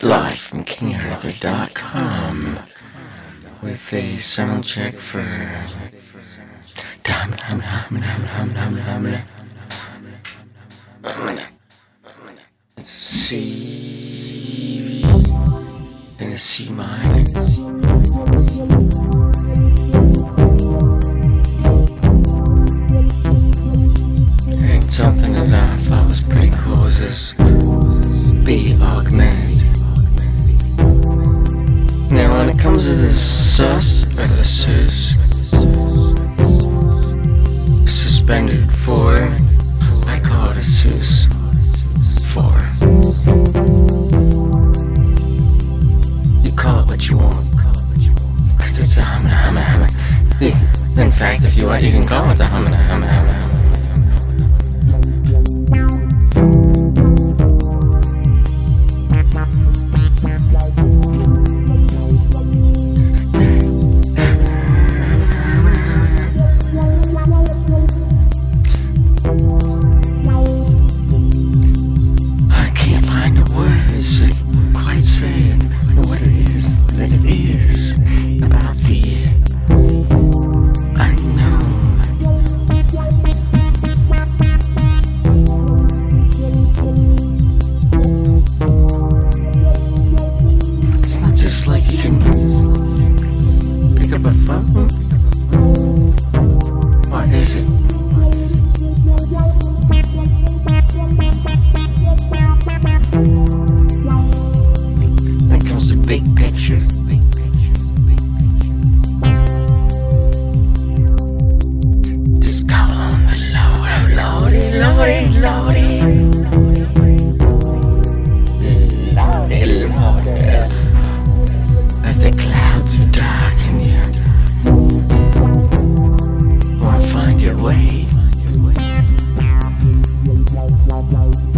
live from KingArthur.com with a sound check for it's C and a C minor. And something that I thought was pretty cool was this B augmented. Now when it comes to the sus or the sus suspended 4, I call it a sus 4. You call it what you want, cause it's a humana. In fact, if you want, you can call it the humana. Like you can pick up a phone. What is it? Then comes the big picture. Just call on the Lordy. As the clouds are dark and you wanna find your way.